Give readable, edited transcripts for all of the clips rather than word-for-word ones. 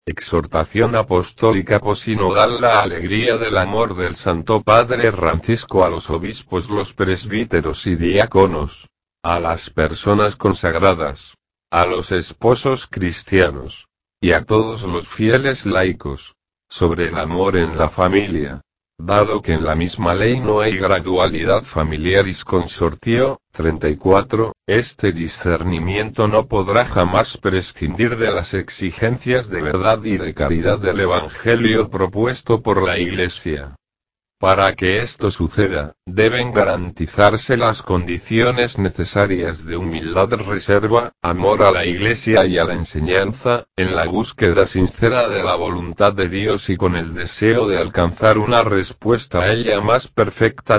Exhortación apostólica posinodal. La alegría del amor del Santo Padre Francisco a los obispos, los presbíteros y diáconos, a las personas consagradas, a los esposos cristianos, y a todos los fieles laicos, sobre el amor en la familia. Dado que en la misma ley no hay gradualidad familiaris consortio, 34, este discernimiento no podrá jamás prescindir de las exigencias de verdad y de caridad del Evangelio propuesto por la Iglesia. Para que esto suceda, deben garantizarse las condiciones necesarias de humildad, reserva, amor a la Iglesia y a la enseñanza, en la búsqueda sincera de la voluntad de Dios y con el deseo de alcanzar una respuesta a ella más perfecta.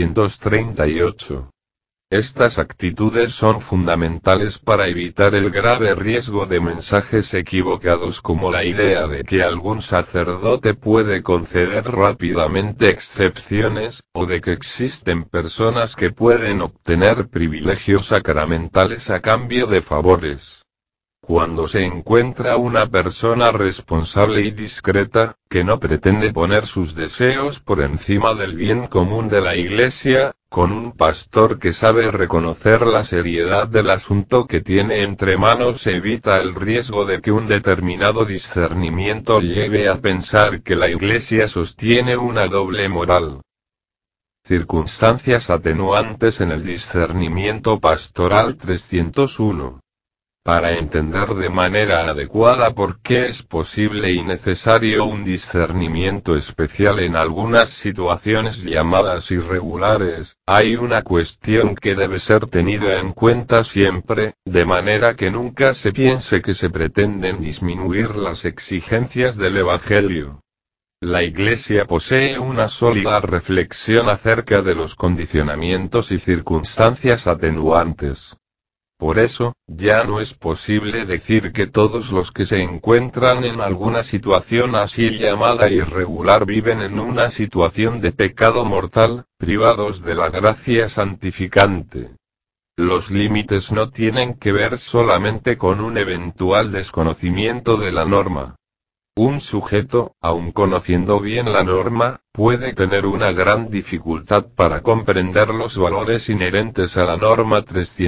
338. Estas actitudes son fundamentales para evitar el grave riesgo de mensajes equivocados como la idea de que algún sacerdote puede conceder rápidamente excepciones, o de que existen personas que pueden obtener privilegios sacramentales a cambio de favores. Cuando se encuentra una persona responsable y discreta, que no pretende poner sus deseos por encima del bien común de la Iglesia, con un pastor que sabe reconocer la seriedad del asunto que tiene entre manos, se evita el riesgo de que un determinado discernimiento lleve a pensar que la Iglesia sostiene una doble moral. Circunstancias atenuantes en el discernimiento pastoral. 301. Para entender de manera adecuada por qué es posible y necesario un discernimiento especial en algunas situaciones llamadas irregulares, hay una cuestión que debe ser tenida en cuenta siempre, de manera que nunca se piense que se pretenden disminuir las exigencias del Evangelio. La Iglesia posee una sólida reflexión acerca de los condicionamientos y circunstancias atenuantes. Por eso, ya no es posible decir que todos los que se encuentran en alguna situación así llamada irregular viven en una situación de pecado mortal, privados de la gracia santificante. Los límites no tienen que ver solamente con un eventual desconocimiento de la norma. Un sujeto, aun conociendo bien la norma, puede tener una gran dificultad para comprender los valores inherentes a la norma.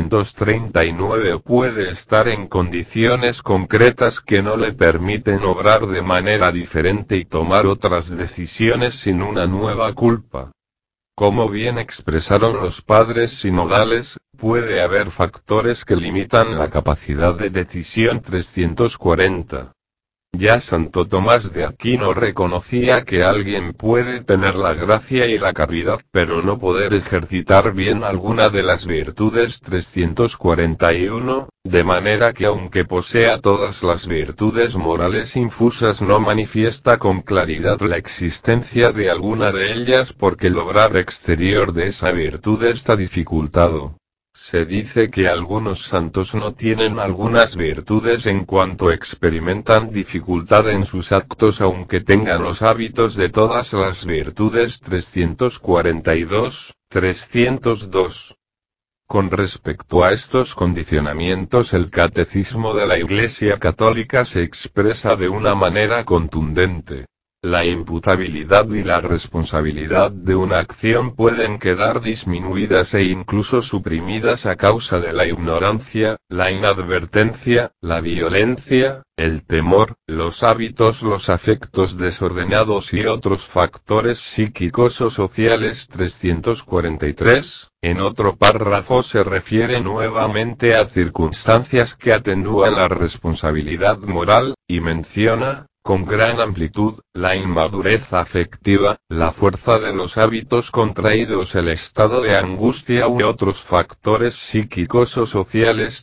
339 o puede estar en condiciones concretas que no le permiten obrar de manera diferente y tomar otras decisiones sin una nueva culpa. Como bien expresaron los padres sinodales, puede haber factores que limitan la capacidad de decisión. 340. Ya Santo Tomás de Aquino reconocía que alguien puede tener la gracia y la caridad pero no poder ejercitar bien alguna de las virtudes. 341, de manera que aunque posea todas las virtudes morales infusas no manifiesta con claridad la existencia de alguna de ellas porque el obrar exterior de esa virtud está dificultado. Se dice que algunos santos no tienen algunas virtudes en cuanto experimentan dificultad en sus actos aunque tengan los hábitos de todas las virtudes. 342, 302. Con respecto a estos condicionamientos, el Catecismo de la Iglesia Católica se expresa de una manera contundente. La imputabilidad y la responsabilidad de una acción pueden quedar disminuidas e incluso suprimidas a causa de la ignorancia, la inadvertencia, la violencia, el temor, los hábitos, los afectos desordenados y otros factores psíquicos o sociales. 343. En otro párrafo se refiere nuevamente a circunstancias que atenúan la responsabilidad moral, y menciona, con gran amplitud, la inmadurez afectiva, la fuerza de los hábitos contraídos, el estado de angustia u otros factores psíquicos o sociales.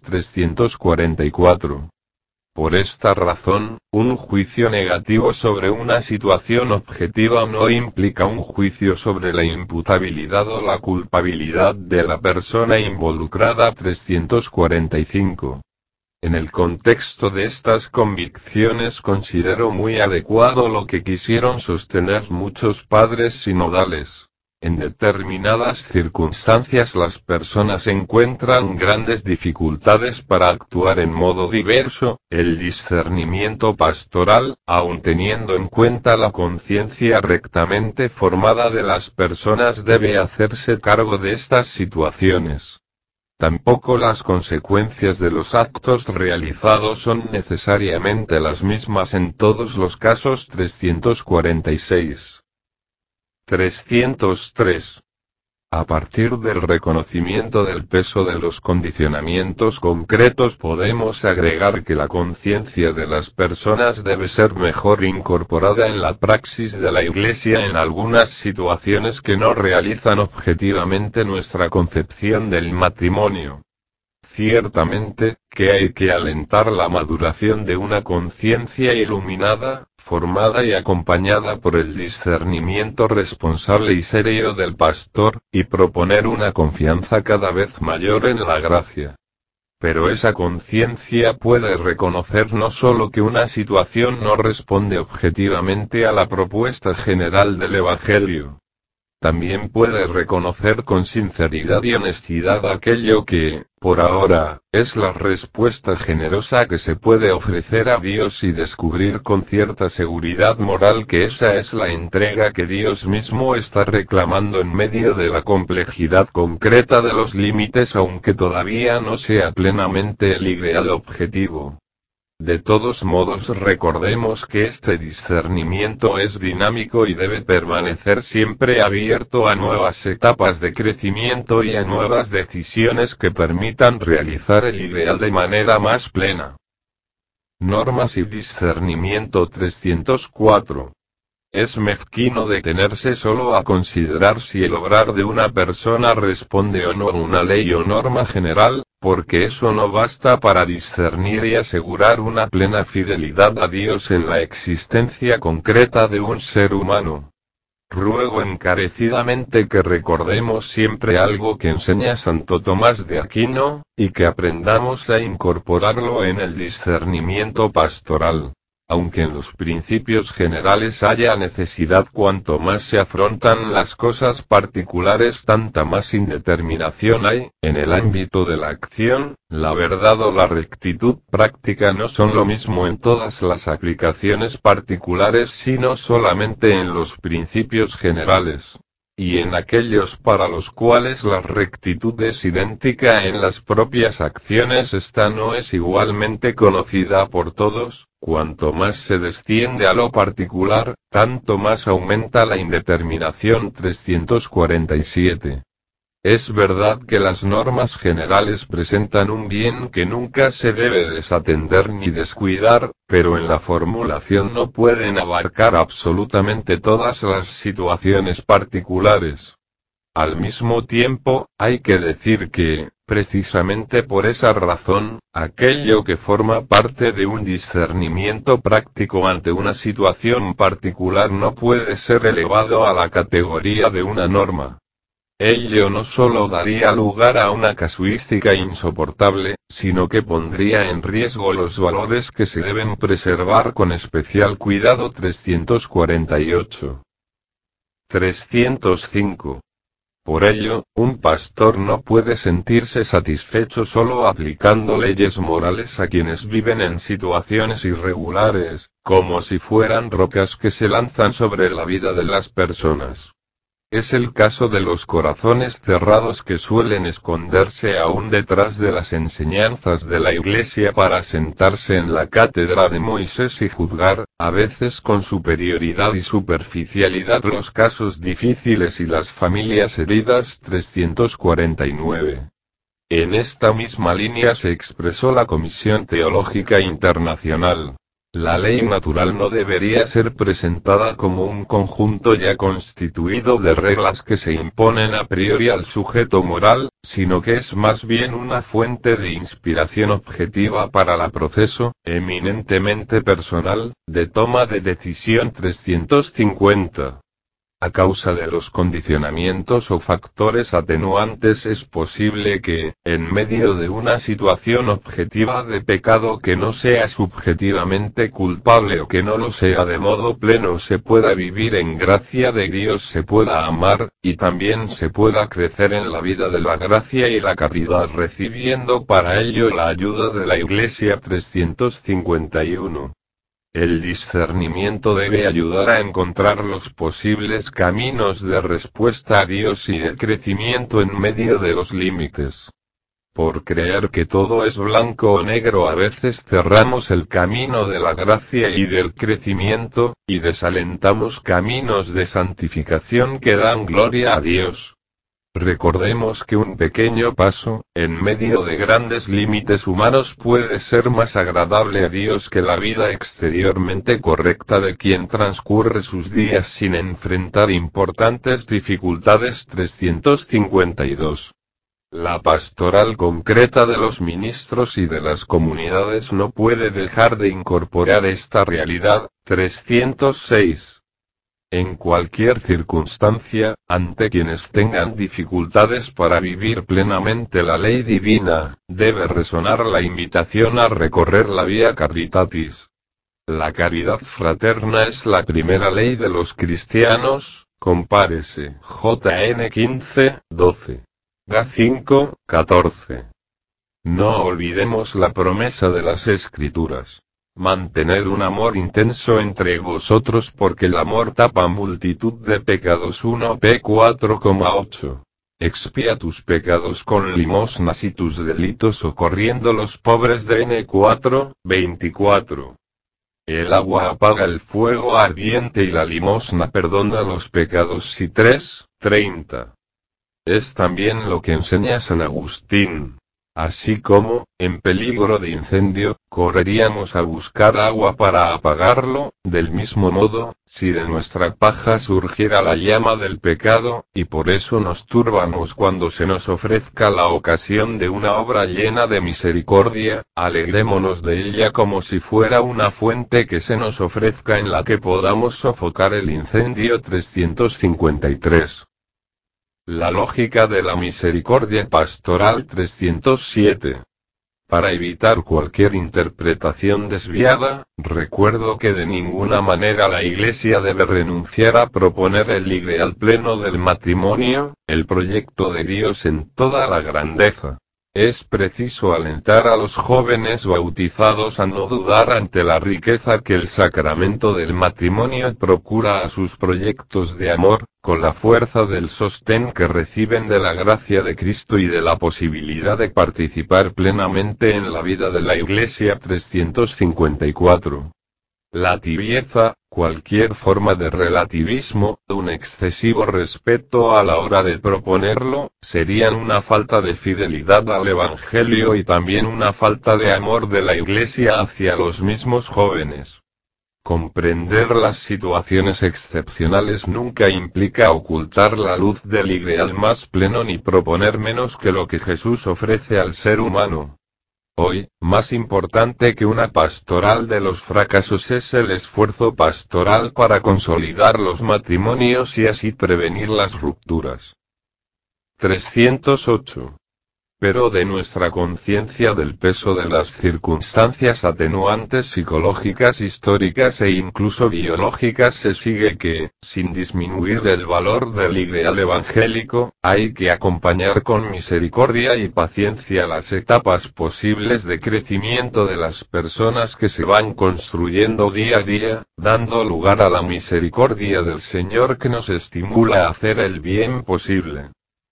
344. Por esta razón, un juicio negativo sobre una situación objetiva no implica un juicio sobre la imputabilidad o la culpabilidad de la persona involucrada. 345. En el contexto de estas convicciones considero muy adecuado lo que quisieron sostener muchos padres sinodales. En determinadas circunstancias las personas encuentran grandes dificultades para actuar en modo diverso. El discernimiento pastoral, aun teniendo en cuenta la conciencia rectamente formada de las personas, debe hacerse cargo de estas situaciones. Tampoco las consecuencias de los actos realizados son necesariamente las mismas en todos los casos. 346. 303. A partir del reconocimiento del peso de los condicionamientos concretos podemos agregar que la conciencia de las personas debe ser mejor incorporada en la praxis de la Iglesia en algunas situaciones que no realizan objetivamente nuestra concepción del matrimonio. Ciertamente, que hay que alentar la maduración de una conciencia iluminada, formada y acompañada por el discernimiento responsable y serio del pastor, y proponer una confianza cada vez mayor en la gracia. Pero esa conciencia puede reconocer no solo que una situación no responde objetivamente a la propuesta general del Evangelio. También puede reconocer con sinceridad y honestidad aquello que, por ahora, es la respuesta generosa que se puede ofrecer a Dios y descubrir con cierta seguridad moral que esa es la entrega que Dios mismo está reclamando en medio de la complejidad concreta de los límites, aunque todavía no sea plenamente el ideal objetivo. De todos modos, recordemos que este discernimiento es dinámico y debe permanecer siempre abierto a nuevas etapas de crecimiento y a nuevas decisiones que permitan realizar el ideal de manera más plena. Normas y discernimiento. 304. Es mezquino detenerse solo a considerar si el obrar de una persona responde o no a una ley o norma general, porque eso no basta para discernir y asegurar una plena fidelidad a Dios en la existencia concreta de un ser humano. Ruego encarecidamente que recordemos siempre algo que enseña Santo Tomás de Aquino, y que aprendamos a incorporarlo en el discernimiento pastoral. Aunque en los principios generales haya necesidad, cuanto más se afrontan las cosas particulares, tanta más indeterminación hay. En el ámbito de la acción, la verdad o la rectitud práctica no son lo mismo en todas las aplicaciones particulares, sino solamente en los principios generales. Y en aquellos para los cuales la rectitud es idéntica en las propias acciones, esta no es igualmente conocida por todos. Cuanto más se desciende a lo particular, tanto más aumenta la indeterminación. 347. Es verdad que las normas generales presentan un bien que nunca se debe desatender ni descuidar, pero en la formulación no pueden abarcar absolutamente todas las situaciones particulares. Al mismo tiempo, hay que decir que, precisamente por esa razón, aquello que forma parte de un discernimiento práctico ante una situación particular no puede ser elevado a la categoría de una norma. Ello no solo daría lugar a una casuística insoportable, sino que pondría en riesgo los valores que se deben preservar con especial cuidado. 348. 305. Por ello, un pastor no puede sentirse satisfecho solo aplicando leyes morales a quienes viven en situaciones irregulares, como si fueran rocas que se lanzan sobre la vida de las personas. Es el caso de los corazones cerrados que suelen esconderse aún detrás de las enseñanzas de la Iglesia para sentarse en la cátedra de Moisés y juzgar, a veces con superioridad y superficialidad, los casos difíciles y las familias heridas. 349. En esta misma línea se expresó la Comisión Teológica Internacional. La ley natural no debería ser presentada como un conjunto ya constituido de reglas que se imponen a priori al sujeto moral, sino que es más bien una fuente de inspiración objetiva para el proceso, eminentemente personal, de toma de decisión. 350. A causa de los condicionamientos o factores atenuantes es posible que, en medio de una situación objetiva de pecado que no sea subjetivamente culpable o que no lo sea de modo pleno, se pueda vivir en gracia de Dios, se pueda amar, y también se pueda crecer en la vida de la gracia y la caridad, recibiendo para ello la ayuda de la Iglesia. 351. El discernimiento debe ayudar a encontrar los posibles caminos de respuesta a Dios y de crecimiento en medio de los límites. Por creer que todo es blanco o negro, a veces cerramos el camino de la gracia y del crecimiento, y desalentamos caminos de santificación que dan gloria a Dios. Recordemos que un pequeño paso, en medio de grandes límites humanos, puede ser más agradable a Dios que la vida exteriormente correcta de quien transcurre sus días sin enfrentar importantes dificultades. 352. La pastoral concreta de los ministros y de las comunidades no puede dejar de incorporar esta realidad. 306. En cualquier circunstancia, ante quienes tengan dificultades para vivir plenamente la ley divina, debe resonar la invitación a recorrer la vía caritatis. La caridad fraterna es la primera ley de los cristianos, compárese JN 15, 12. Ga 5, 14. No olvidemos la promesa de las Escrituras. Mantened un amor intenso entre vosotros, porque el amor tapa multitud de pecados. 1 P 4,8. Expía tus pecados con limosnas y tus delitos socorriendo los pobres. DN 4, 24. El agua apaga el fuego ardiente y la limosna perdona los pecados. 3, 30. Es también lo que enseña San Agustín. Así como, en peligro de incendio, correríamos a buscar agua para apagarlo, del mismo modo, si de nuestra paja surgiera la llama del pecado, y por eso nos turbamos cuando se nos ofrezca la ocasión de una obra llena de misericordia, alegrémonos de ella como si fuera una fuente que se nos ofrezca en la que podamos sofocar el incendio. 353. La lógica de la misericordia pastoral. 307. Para evitar cualquier interpretación desviada, recuerdo que de ninguna manera la Iglesia debe renunciar a proponer el ideal pleno del matrimonio, el proyecto de Dios en toda la grandeza. Es preciso alentar a los jóvenes bautizados a no dudar ante la riqueza que el sacramento del matrimonio procura a sus proyectos de amor, con la fuerza del sostén que reciben de la gracia de Cristo y de la posibilidad de participar plenamente en la vida de la Iglesia. 354. La tibieza, cualquier forma de relativismo, un excesivo respeto a la hora de proponerlo, serían una falta de fidelidad al Evangelio y también una falta de amor de la Iglesia hacia los mismos jóvenes. Comprender las situaciones excepcionales nunca implica ocultar la luz del ideal más pleno ni proponer menos que lo que Jesús ofrece al ser humano. Hoy, más importante que una pastoral de los fracasos es el esfuerzo pastoral para consolidar los matrimonios y así prevenir las rupturas. 308. Pero de nuestra conciencia del peso de las circunstancias atenuantes psicológicas, históricas e incluso biológicas se sigue que, sin disminuir el valor del ideal evangélico, hay que acompañar con misericordia y paciencia las etapas posibles de crecimiento de las personas que se van construyendo día a día, dando lugar a la misericordia del Señor que nos estimula a hacer el bien posible.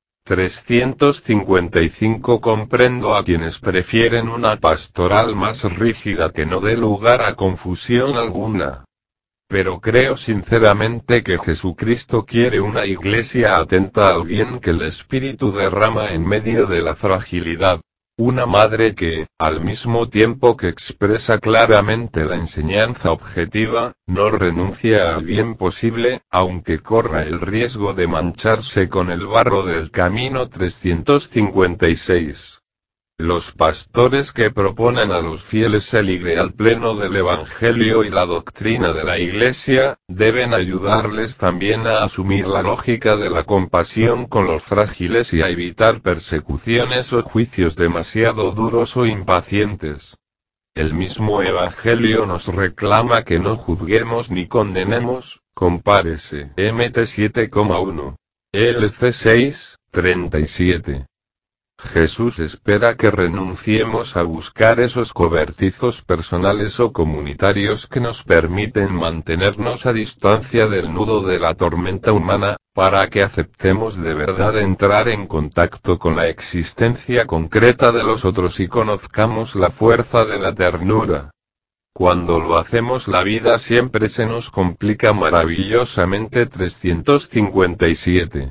355. Comprendo a quienes prefieren una pastoral más rígida que no dé lugar a confusión alguna. Pero creo sinceramente que Jesucristo quiere una iglesia atenta al bien que el Espíritu derrama en medio de la fragilidad. Una madre que, al mismo tiempo que expresa claramente la enseñanza objetiva, no renuncia al bien posible, aunque corra el riesgo de mancharse con el barro del camino. 356. Los pastores que proponen a los fieles el ideal pleno del Evangelio y la doctrina de la Iglesia, deben ayudarles también a asumir la lógica de la compasión con los frágiles y a evitar persecuciones o juicios demasiado duros o impacientes. El mismo Evangelio nos reclama que no juzguemos ni condenemos, compárese Mt 7,1. LC 6:37. Jesús espera que renunciemos a buscar esos cobertizos personales o comunitarios que nos permiten mantenernos a distancia del nudo de la tormenta humana, para que aceptemos de verdad entrar en contacto con la existencia concreta de los otros y conozcamos la fuerza de la ternura. Cuando lo hacemos la vida siempre se nos complica maravillosamente. 357.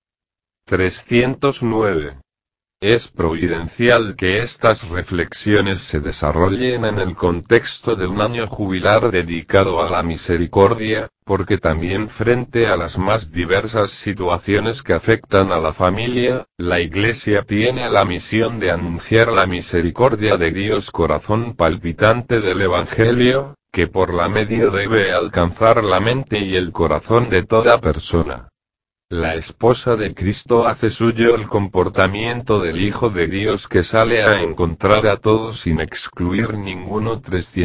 309. Es providencial que estas reflexiones se desarrollen en el contexto de un año jubilar dedicado a la misericordia, porque también frente a las más diversas situaciones que afectan a la familia, la Iglesia tiene la misión de anunciar la misericordia de Dios, corazón palpitante del Evangelio, que por la medio debe alcanzar la mente y el corazón de toda persona. La esposa de Cristo hace suyo el comportamiento del Hijo de Dios que sale a encontrar a todos sin excluir ninguno.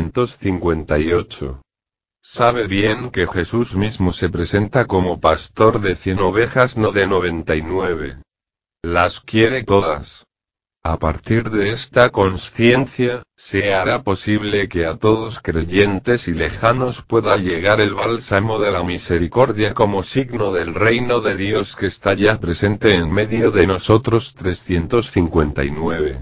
358. Sabe bien que Jesús mismo se presenta como pastor de 100 ovejas, no de 99. Las quiere todas. A partir de esta consciencia, se hará posible que a todos creyentes y lejanos pueda llegar el bálsamo de la misericordia como signo del reino de Dios que está ya presente en medio de nosotros. 359.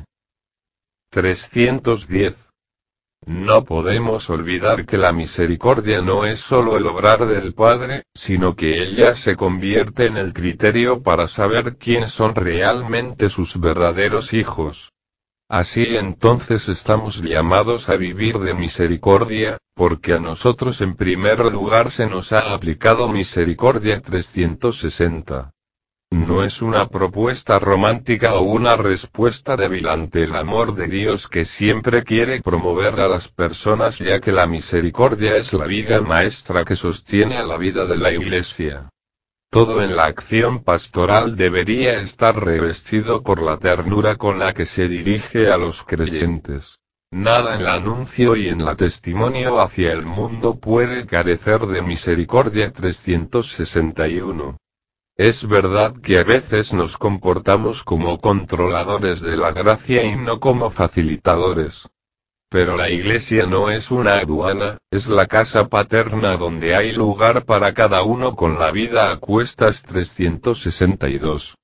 310. No podemos olvidar que la misericordia no es solo el obrar del Padre, sino que ella se convierte en el criterio para saber quiénes son realmente sus verdaderos hijos. Así entonces estamos llamados a vivir de misericordia, porque a nosotros en primer lugar se nos ha aplicado misericordia. 360. No es una propuesta romántica o una respuesta débil ante el amor de Dios que siempre quiere promover a las personas, ya que la misericordia es la viga maestra que sostiene a la vida de la Iglesia. Todo en la acción pastoral debería estar revestido por la ternura con la que se dirige a los creyentes. Nada en el anuncio y en la testimonio hacia el mundo puede carecer de misericordia. 361. Es verdad que a veces nos comportamos como controladores de la gracia y no como facilitadores. Pero la Iglesia no es una aduana, es la casa paterna donde hay lugar para cada uno con la vida a cuestas. 362.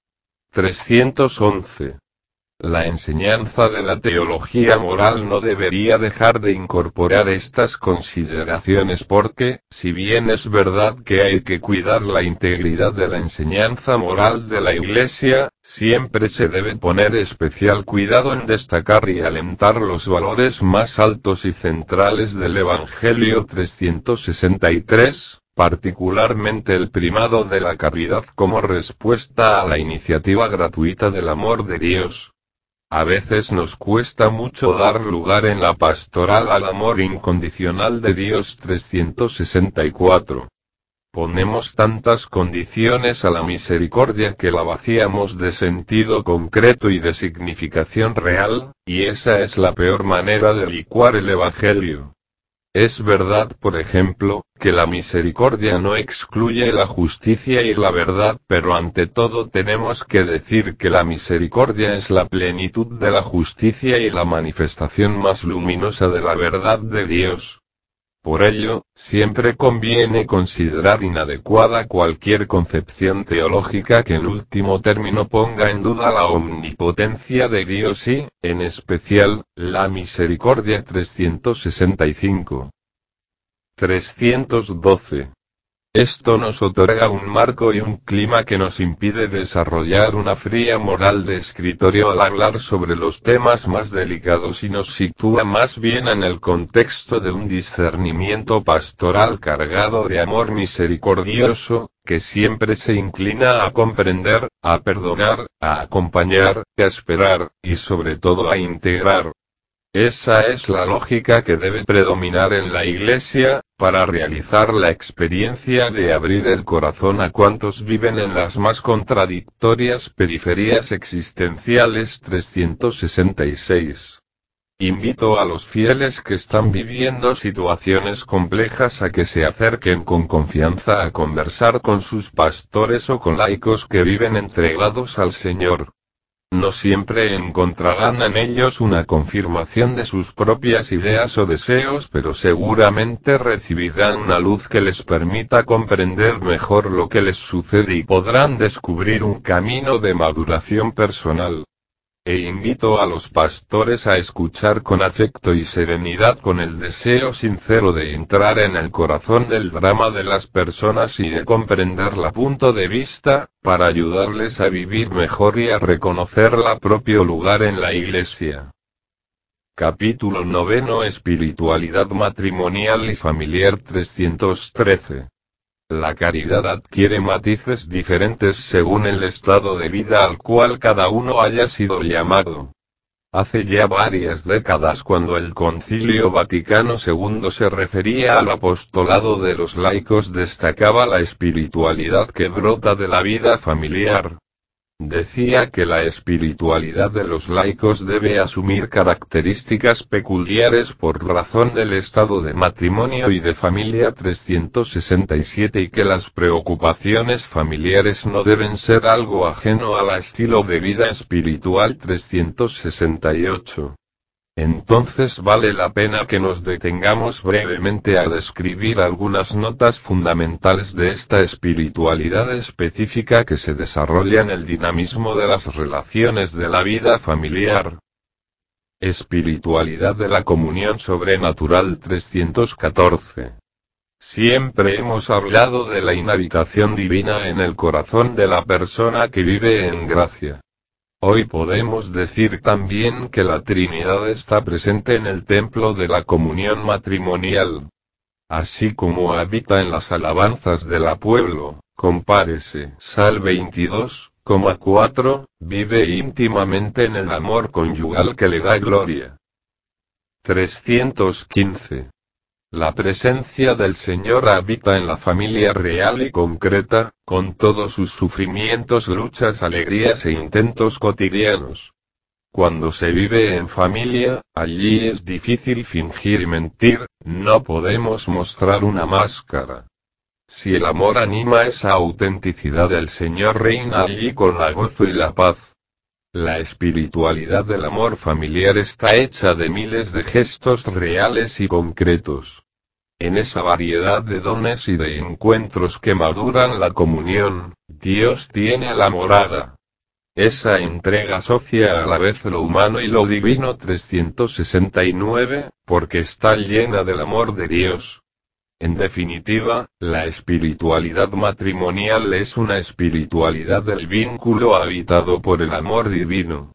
311. La enseñanza de la teología moral no debería dejar de incorporar estas consideraciones porque, si bien es verdad que hay que cuidar la integridad de la enseñanza moral de la Iglesia, siempre se debe poner especial cuidado en destacar y alentar los valores más altos y centrales del Evangelio. 363. Particularmente el primado de la caridad como respuesta a la iniciativa gratuita del amor de Dios. A veces nos cuesta mucho dar lugar en la pastoral al amor incondicional de Dios. 364. Ponemos tantas condiciones a la misericordia que la vaciamos de sentido concreto y de significación real, y esa es la peor manera de licuar el Evangelio. Es verdad, por ejemplo, que la misericordia no excluye la justicia y la verdad, pero ante todo tenemos que decir que la misericordia es la plenitud de la justicia y la manifestación más luminosa de la verdad de Dios. Por ello, siempre conviene considerar inadecuada cualquier concepción teológica que en último término ponga en duda la omnipotencia de Dios y, en especial, la misericordia. 365. 312. Esto nos otorga un marco y un clima que nos impide desarrollar una fría moral de escritorio al hablar sobre los temas más delicados y nos sitúa más bien en el contexto de un discernimiento pastoral cargado de amor misericordioso, que siempre se inclina a comprender, a perdonar, a acompañar, a esperar, y sobre todo a integrar. Esa es la lógica que debe predominar en la Iglesia, para realizar la experiencia de abrir el corazón a cuantos viven en las más contradictorias periferias existenciales. 366. Invito a los fieles que están viviendo situaciones complejas a que se acerquen con confianza a conversar con sus pastores o con laicos que viven entregados al Señor. No siempre encontrarán en ellos una confirmación de sus propias ideas o deseos, pero seguramente recibirán una luz que les permita comprender mejor lo que les sucede y podrán descubrir un camino de maduración personal. E invito a los pastores a escuchar con afecto y serenidad, con el deseo sincero de entrar en el corazón del drama de las personas y de comprender la punto de vista, para ayudarles a vivir mejor y a reconocer la propio lugar en la Iglesia. Capítulo 9. Espiritualidad matrimonial y familiar. 313. La caridad adquiere matices diferentes según el estado de vida al cual cada uno haya sido llamado. Hace ya varias décadas, cuando el Concilio Vaticano II se refería al apostolado de los laicos, destacaba la espiritualidad que brota de la vida familiar. Decía que la espiritualidad de los laicos debe asumir características peculiares por razón del estado de matrimonio y de familia. 367. Y que las preocupaciones familiares no deben ser algo ajeno al estilo de vida espiritual. 368. Entonces vale la pena que nos detengamos brevemente a describir algunas notas fundamentales de esta espiritualidad específica que se desarrolla en el dinamismo de las relaciones de la vida familiar. Espiritualidad de la comunión sobrenatural. 314. Siempre hemos hablado de la inhabitación divina en el corazón de la persona que vive en gracia. Hoy podemos decir también que la Trinidad está presente en el templo de la comunión matrimonial. Así como habita en las alabanzas de la pueblo, compárese Sal 22,4, vive íntimamente en el amor conyugal que le da gloria. 315. La presencia del Señor habita en la familia real y concreta, con todos sus sufrimientos, luchas, alegrías e intentos cotidianos. Cuando se vive en familia, allí es difícil fingir y mentir, no podemos mostrar una máscara. Si el amor anima esa autenticidad, el Señor reina allí con la gozo y la paz. La espiritualidad del amor familiar está hecha de miles de gestos reales y concretos. En esa variedad de dones y de encuentros que maduran la comunión, Dios tiene la morada. Esa entrega asocia a la vez lo humano y lo divino. 369, porque está llena del amor de Dios. En definitiva, la espiritualidad matrimonial es una espiritualidad del vínculo habitado por el amor divino.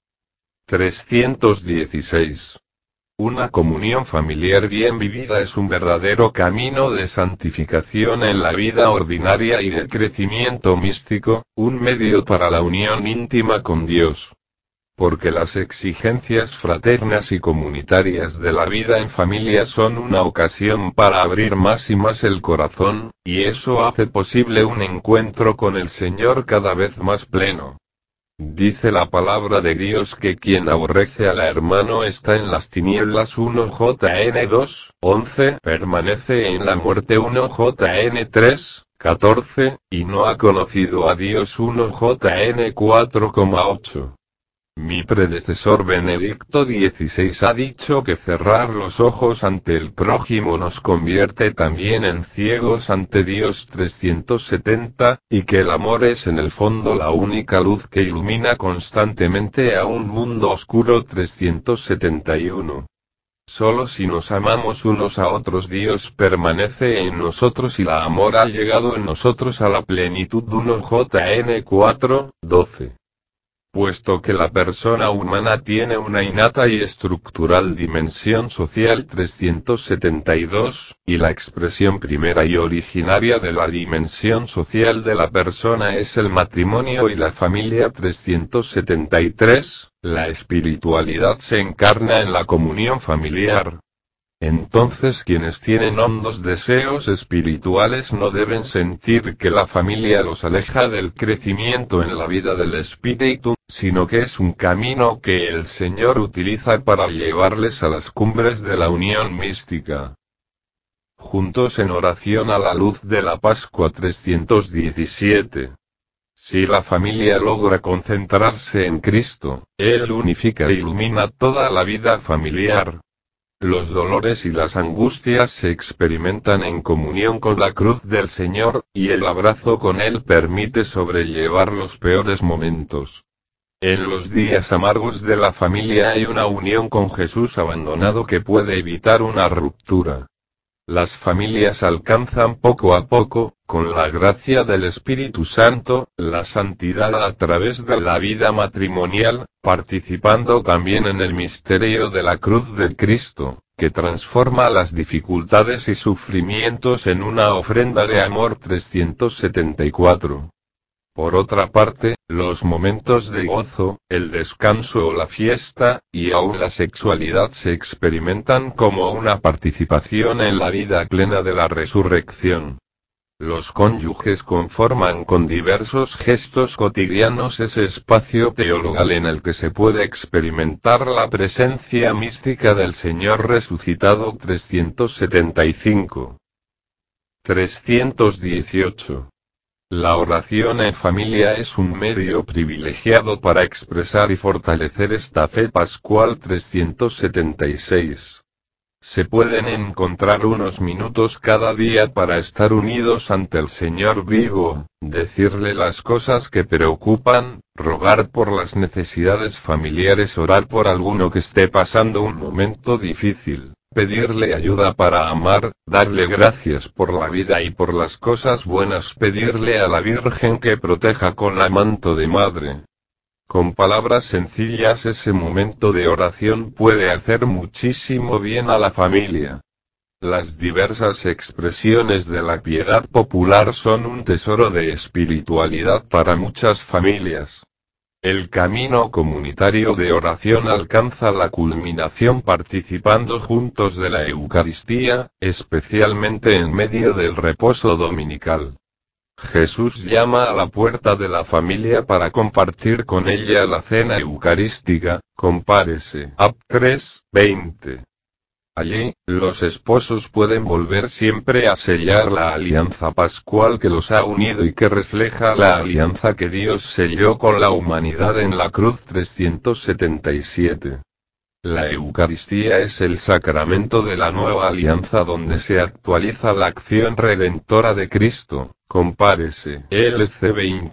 316. Una comunión familiar bien vivida es un verdadero camino de santificación en la vida ordinaria y de crecimiento místico, un medio para la unión íntima con Dios. Porque las exigencias fraternas y comunitarias de la vida en familia son una ocasión para abrir más y más el corazón, y eso hace posible un encuentro con el Señor cada vez más pleno. Dice la palabra de Dios que quien aborrece al hermano está en las tinieblas. 1 Jn 2:11 permanece en la muerte. 1 Jn 3:14, y no ha conocido a Dios. 1 Jn 4,8. Mi predecesor Benedicto XVI ha dicho que cerrar los ojos ante el prójimo nos convierte también en ciegos ante Dios. 370, y que el amor es en el fondo la única luz que ilumina constantemente a un mundo oscuro. 371. Solo si nos amamos unos a otros Dios permanece en nosotros y la amor ha llegado en nosotros a la plenitud. 1 Jn 4:12. Puesto que la persona humana tiene una innata y estructural dimensión social 372, y la expresión primera y originaria de la dimensión social de la persona es el matrimonio y la familia 373, la espiritualidad se encarna en la comunión familiar. Entonces quienes tienen hondos deseos espirituales no deben sentir que la familia los aleja del crecimiento en la vida del espíritu, sino que es un camino que el Señor utiliza para llevarles a las cumbres de la unión mística. Juntos en oración a la luz de la Pascua 317. Si la familia logra concentrarse en Cristo, Él unifica e ilumina toda la vida familiar. Los dolores y las angustias se experimentan en comunión con la cruz del Señor, y el abrazo con Él permite sobrellevar los peores momentos. En los días amargos de la familia hay una unión con Jesús abandonado que puede evitar una ruptura. Las familias alcanzan poco a poco, con la gracia del Espíritu Santo, la santidad a través de la vida matrimonial, participando también en el misterio de la cruz de Cristo, que transforma las dificultades y sufrimientos en una ofrenda de amor 374. Por otra parte, los momentos de gozo, el descanso o la fiesta, y aún la sexualidad se experimentan como una participación en la vida plena de la resurrección. Los cónyuges conforman con diversos gestos cotidianos ese espacio teologal en el que se puede experimentar la presencia mística del Señor resucitado 375. 318. La oración en familia es un medio privilegiado para expresar y fortalecer esta fe pascual 376. Se pueden encontrar unos minutos cada día para estar unidos ante el Señor vivo, decirle las cosas que preocupan, rogar por las necesidades familiares, orar por alguno que esté pasando un momento difícil, pedirle ayuda para amar, darle gracias por la vida y por las cosas buenas, pedirle a la Virgen que proteja con la manto de madre. Con palabras sencillas ese momento de oración puede hacer muchísimo bien a la familia. Las diversas expresiones de la piedad popular son un tesoro de espiritualidad para muchas familias. El camino comunitario de oración alcanza la culminación participando juntos de la Eucaristía, especialmente en medio del reposo dominical. Jesús llama a la puerta de la familia para compartir con ella la cena eucarística, compárese. Ap 3:20. Allí, los esposos pueden volver siempre a sellar la alianza pascual que los ha unido y que refleja la alianza que Dios selló con la humanidad en la cruz 377. La Eucaristía es el sacramento de la nueva alianza donde se actualiza la acción redentora de Cristo, compárese. LC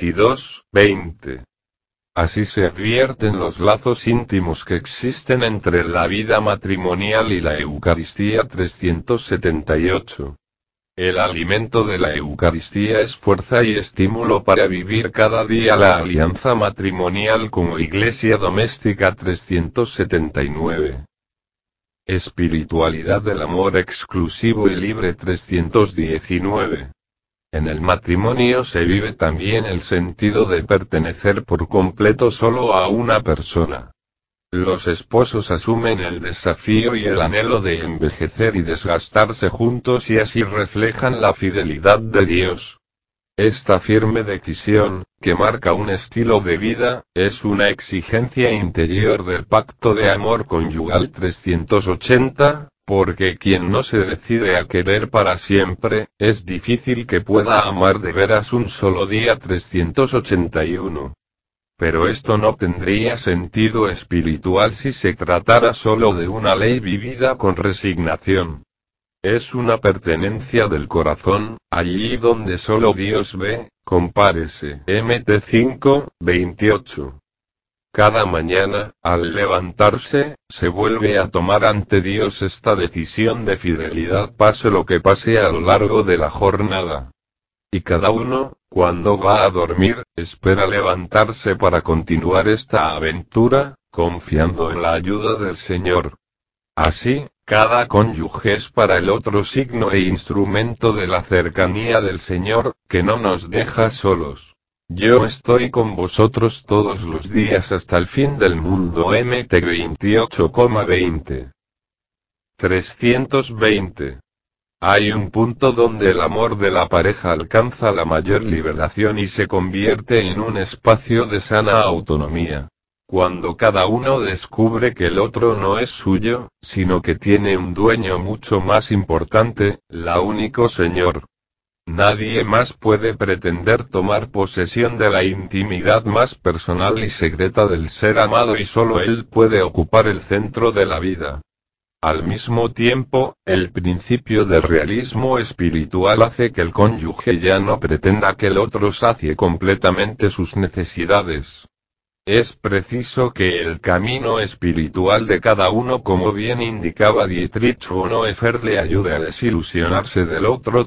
22:20. Así se advierten los lazos íntimos que existen entre la vida matrimonial y la Eucaristía 378. El alimento de la Eucaristía es fuerza y estímulo para vivir cada día la alianza matrimonial como iglesia doméstica 379. Espiritualidad del amor exclusivo y libre 319. En el matrimonio se vive también el sentido de pertenecer por completo solo a una persona. Los esposos asumen el desafío y el anhelo de envejecer y desgastarse juntos y así reflejan la fidelidad de Dios. Esta firme decisión, que marca un estilo de vida, es una exigencia interior del pacto de amor conyugal 380, porque quien no se decide a querer para siempre, es difícil que pueda amar de veras un solo día 381. Pero esto no tendría sentido espiritual si se tratara solo de una ley vivida con resignación. Es una pertenencia del corazón, allí donde solo Dios ve, compárese. Mt 5:28. Cada mañana, al levantarse, se vuelve a tomar ante Dios esta decisión de fidelidad pase lo que pase a lo largo de la jornada. Y cada uno, cuando va a dormir, espera levantarse para continuar esta aventura, confiando en la ayuda del Señor. Así, cada cónyuge es para el otro signo e instrumento de la cercanía del Señor, que no nos deja solos. Yo estoy con vosotros todos los días hasta el fin del mundo. Mt 28,20. 320. Hay un punto donde el amor de la pareja alcanza la mayor liberación y se convierte en un espacio de sana autonomía. Cuando cada uno descubre que el otro no es suyo, sino que tiene un dueño mucho más importante, la único Señor. Nadie más puede pretender tomar posesión de la intimidad más personal y secreta del ser amado y solo Él puede ocupar el centro de la vida. Al mismo tiempo, el principio de realismo espiritual hace que el cónyuge ya no pretenda que el otro sacie completamente sus necesidades. Es preciso que el camino espiritual de cada uno, como bien indicaba Dietrich Bonhoeffer, le ayude a desilusionarse del otro.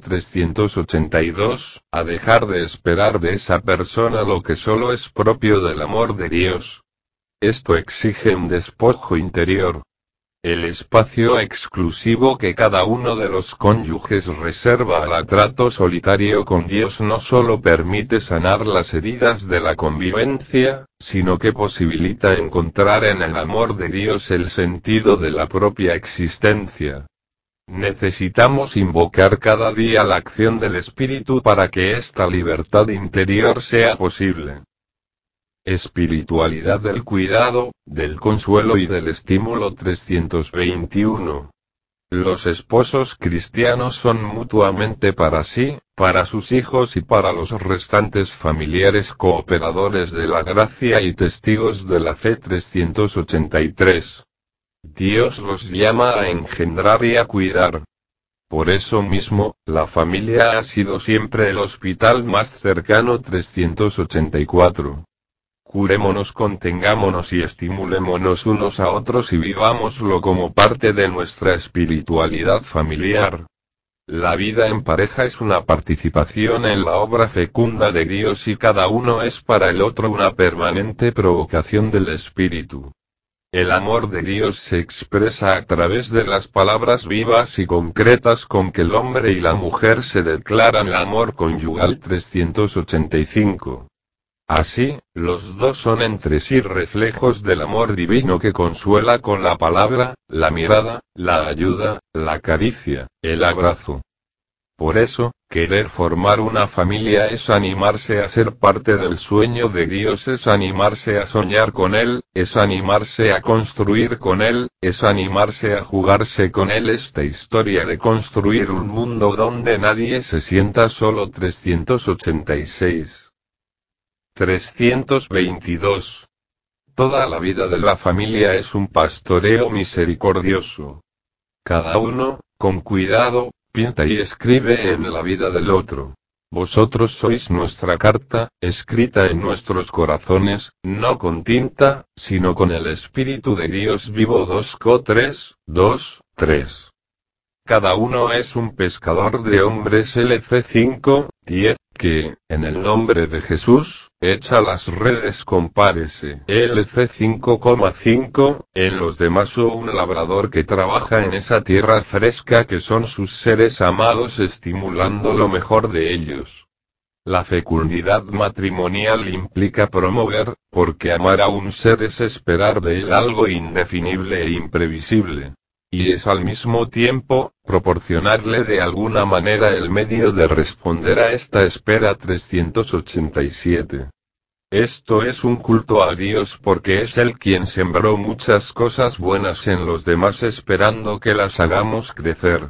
382, a dejar de esperar de esa persona lo que solo es propio del amor de Dios. Esto exige un despojo interior. El espacio exclusivo que cada uno de los cónyuges reserva al trato solitario con Dios no solo permite sanar las heridas de la convivencia, sino que posibilita encontrar en el amor de Dios el sentido de la propia existencia. Necesitamos invocar cada día la acción del Espíritu para que esta libertad interior sea posible. Espiritualidad del cuidado, del consuelo y del estímulo. 321. Los esposos cristianos son mutuamente para sí, para sus hijos y para los restantes familiares cooperadores de la gracia y testigos de la fe. 383. Dios los llama a engendrar y a cuidar. Por eso mismo, la familia ha sido siempre el hospital más cercano. 384. Curémonos, contengámonos y estimulémonos unos a otros y vivámoslo como parte de nuestra espiritualidad familiar. La vida en pareja es una participación en la obra fecunda de Dios y cada uno es para el otro una permanente provocación del Espíritu. El amor de Dios se expresa a través de las palabras vivas y concretas con que el hombre y la mujer se declaran el amor conyugal. 385. Así, los dos son entre sí reflejos del amor divino que consuela con la palabra, la mirada, la ayuda, la caricia, el abrazo. Por eso, querer formar una familia es animarse a ser parte del sueño de Dios, es animarse a soñar con Él, es animarse a construir con Él, es animarse a jugarse con Él esta historia de construir un mundo donde nadie se sienta solo. 386. 322. Toda la vida de la familia es un pastoreo misericordioso. Cada uno, con cuidado, pinta y escribe en la vida del otro. Vosotros sois nuestra carta, escrita en nuestros corazones, no con tinta, sino con el Espíritu de Dios vivo. 2:3. Cada uno es un pescador de hombres. LC 5:10, que, en el nombre de Jesús, echa las redes. Compárese. LC 5,5, en los demás o un labrador que trabaja en esa tierra fresca que son sus seres amados, estimulando lo mejor de ellos. La fecundidad matrimonial implica promover, porque amar a un ser es esperar de él algo indefinible e imprevisible. Y es al mismo tiempo, proporcionarle de alguna manera el medio de responder a esta espera. 387. Esto es un culto a Dios porque es Él quien sembró muchas cosas buenas en los demás esperando que las hagamos crecer.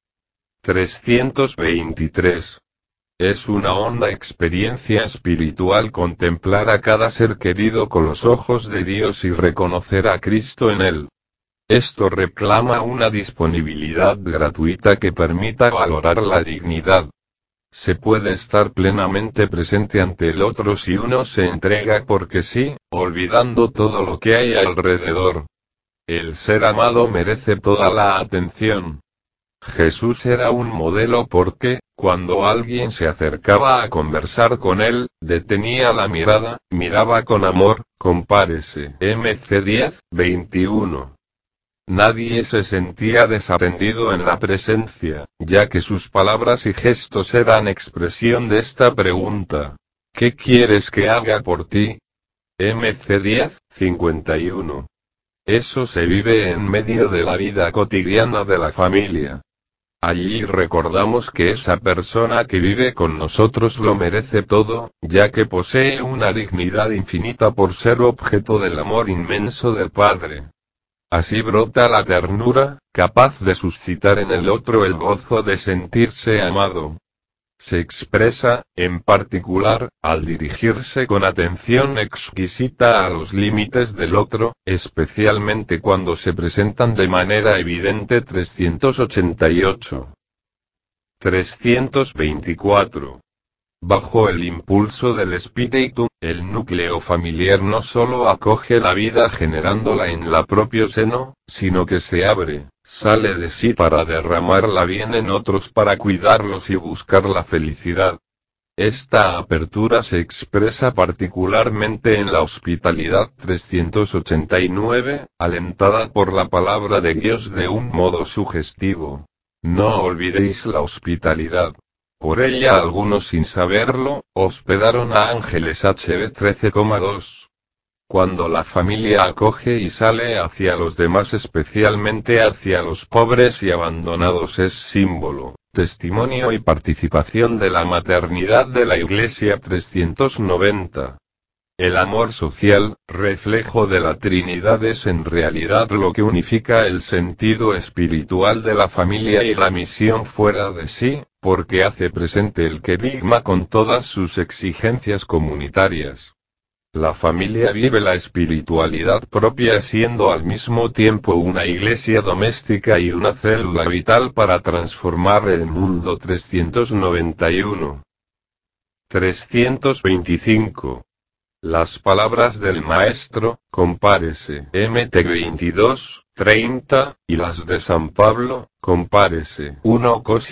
323. Es una honda experiencia espiritual contemplar a cada ser querido con los ojos de Dios y reconocer a Cristo en él. Esto reclama una disponibilidad gratuita que permita valorar la dignidad, Se puede estar plenamente presente ante el otro si uno se entrega porque sí, olvidando todo lo que hay alrededor. El ser amado merece toda la atención. Jesús era un modelo porque, cuando alguien se acercaba a conversar con él, detenía la mirada, miraba con amor, compárese. MC 10:21. Nadie se sentía desatendido en la presencia, ya que sus palabras y gestos eran expresión de esta pregunta. ¿Qué quieres que haga por ti? MC 10:51. Eso se vive en medio de la vida cotidiana de la familia. Allí recordamos que esa persona que vive con nosotros lo merece todo, ya que posee una dignidad infinita por ser objeto del amor inmenso del Padre. Así brota la ternura, capaz de suscitar en el otro el gozo de sentirse amado. Se expresa, en particular, al dirigirse con atención exquisita a los límites del otro, especialmente cuando se presentan de manera evidente. 388. 324. Bajo el impulso del espíritu, el núcleo familiar no solo acoge la vida generándola en la propio seno, sino que se abre, sale de sí para derramarla bien en otros para cuidarlos y buscar la felicidad. Esta apertura se expresa particularmente en la hospitalidad. 389, alentada por la palabra de Dios de un modo sugestivo. No olvidéis la hospitalidad. Por ella algunos sin saberlo, hospedaron a ángeles. HB 13,2. Cuando la familia acoge y sale hacia los demás, especialmente hacia los pobres y abandonados, es símbolo, testimonio y participación de la maternidad de la Iglesia. 390. El amor social, reflejo de la Trinidad, es en realidad lo que unifica el sentido espiritual de la familia y la misión fuera de sí, porque hace presente el querigma con todas sus exigencias comunitarias. La familia vive la espiritualidad propia siendo al mismo tiempo una iglesia doméstica y una célula vital para transformar el mundo. 391. 325. Las palabras del Maestro, compárese. MT 22:30, y las de San Pablo, compárese. 1 Cor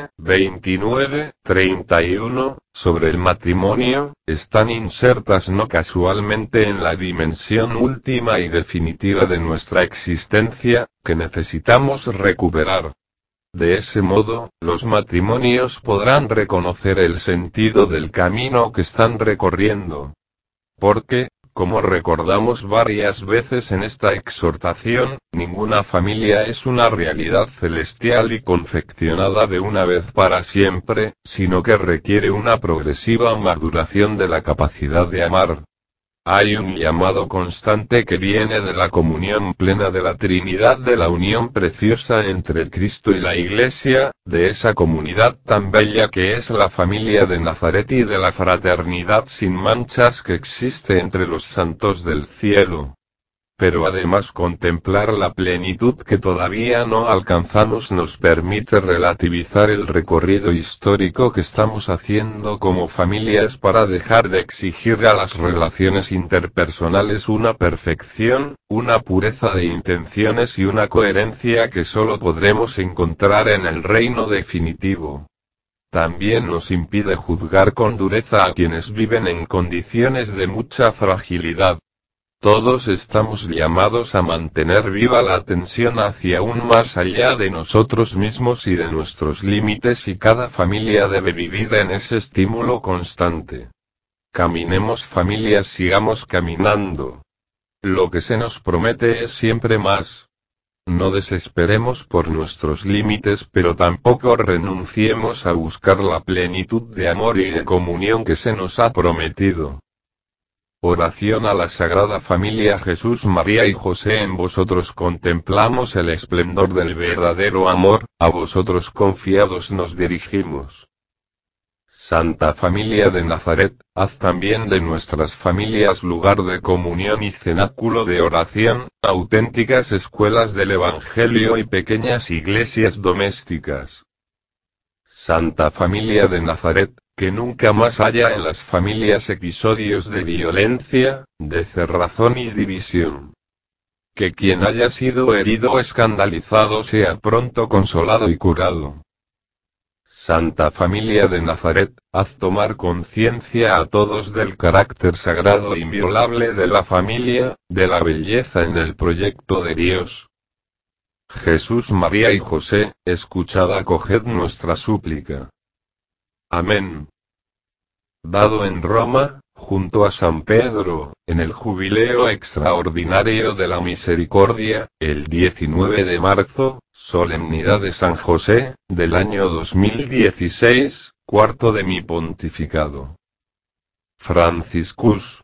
7:29-31, sobre el matrimonio, están insertas no casualmente en la dimensión última y definitiva de nuestra existencia, que necesitamos recuperar. De ese modo, los matrimonios podrán reconocer el sentido del camino que están recorriendo. Porque, como recordamos varias veces en esta exhortación, ninguna familia es una realidad celestial y confeccionada de una vez para siempre, sino que requiere una progresiva maduración de la capacidad de amar. Hay un llamado constante que viene de la comunión plena de la Trinidad, de la unión preciosa entre Cristo y la Iglesia, de esa comunidad tan bella que es la familia de Nazaret y de la fraternidad sin manchas que existe entre los santos del cielo. Pero además contemplar la plenitud que todavía no alcanzamos nos permite relativizar el recorrido histórico que estamos haciendo como familias para dejar de exigir a las relaciones interpersonales una perfección, una pureza de intenciones y una coherencia que solo podremos encontrar en el reino definitivo. También nos impide juzgar con dureza a quienes viven en condiciones de mucha fragilidad. Todos estamos llamados a mantener viva la tensión hacia un más allá de nosotros mismos y de nuestros límites, y cada familia debe vivir en ese estímulo constante. Caminemos familias, sigamos caminando. Lo que se nos promete es siempre más. No desesperemos por nuestros límites, pero tampoco renunciemos a buscar la plenitud de amor y de comunión que se nos ha prometido. Oración a la Sagrada Familia. Jesús, María y José, en vosotros contemplamos el esplendor del verdadero amor, a vosotros confiados nos dirigimos. Santa Familia de Nazaret, haz también de nuestras familias lugar de comunión y cenáculo de oración, auténticas escuelas del Evangelio y pequeñas iglesias domésticas. Santa Familia de Nazaret, que nunca más haya en las familias episodios de violencia, de cerrazón y división. Que quien haya sido herido o escandalizado sea pronto consolado y curado. Santa Familia de Nazaret, haz tomar conciencia a todos del carácter sagrado e inviolable de la familia, de la belleza en el proyecto de Dios. Jesús, María y José, escuchad, acoged nuestra súplica. Amén. Dado en Roma, junto a San Pedro, en el Jubileo Extraordinario de la Misericordia, el 19 de marzo, solemnidad de San José, del año 2016, cuarto de mi pontificado. Franciscus,